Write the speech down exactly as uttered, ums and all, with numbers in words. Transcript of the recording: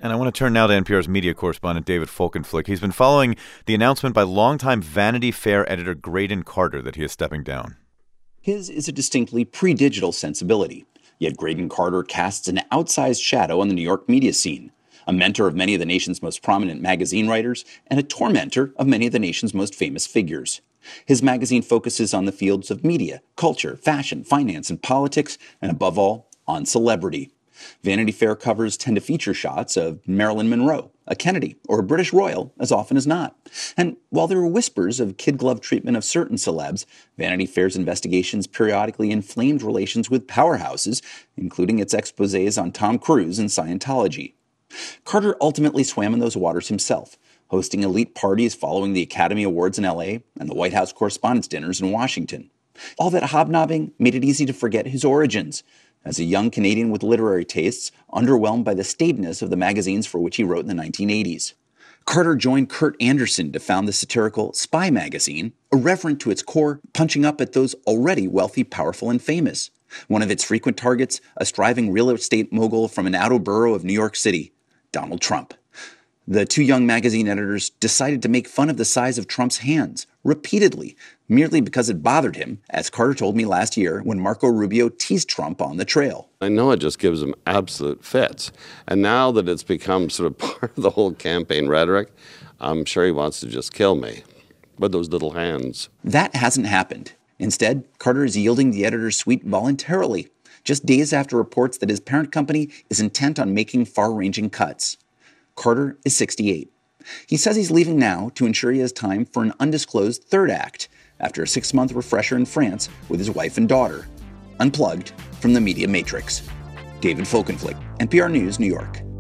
And I want to turn now to N P R's media correspondent David Folkenflik. He's been following the announcement by longtime Vanity Fair editor Graydon Carter that he is stepping down. His is a distinctly pre-digital sensibility, yet Graydon Carter casts an outsized shadow on the New York media scene, a mentor of many of the nation's most prominent magazine writers and a tormentor of many of the nation's most famous figures. His magazine focuses on the fields of media, culture, fashion, finance, and politics, and above all, on celebrity. Vanity Fair covers tend to feature shots of Marilyn Monroe, a Kennedy, or a British royal as often as not. And while there are whispers of kid-glove treatment of certain celebs, Vanity Fair's investigations periodically inflamed relations with powerhouses, including its exposés on Tom Cruise and Scientology. Carter ultimately swam in those waters himself, hosting elite parties following the Academy Awards in L A and the White House Correspondents' Dinners in Washington. All that hobnobbing made it easy to forget his origins, as a young Canadian with literary tastes, underwhelmed by the staidness of the magazines for which he wrote in the nineteen eighties. Carter joined Kurt Anderson to found the satirical Spy magazine, irreverent to its core, punching up at those already wealthy, powerful, and famous. One of its frequent targets, a striving real estate mogul from an outer borough of New York City, Donald Trump. The two young magazine editors decided to make fun of the size of Trump's hands, repeatedly, merely because it bothered him, as Carter told me last year when Marco Rubio teased Trump on the trail. I know it just gives him absolute fits. And now that it's become sort of part of the whole campaign rhetoric, I'm sure he wants to just kill me with those little hands. That hasn't happened. Instead, Carter is yielding the editor's suite voluntarily, just days after reports that his parent company is intent on making far-ranging cuts. Carter is sixty-eight. He says he's leaving now to ensure he has time for an undisclosed third act after a six-month refresher in France with his wife and daughter. Unplugged from the media matrix. David Folkenflik, N P R News, New York.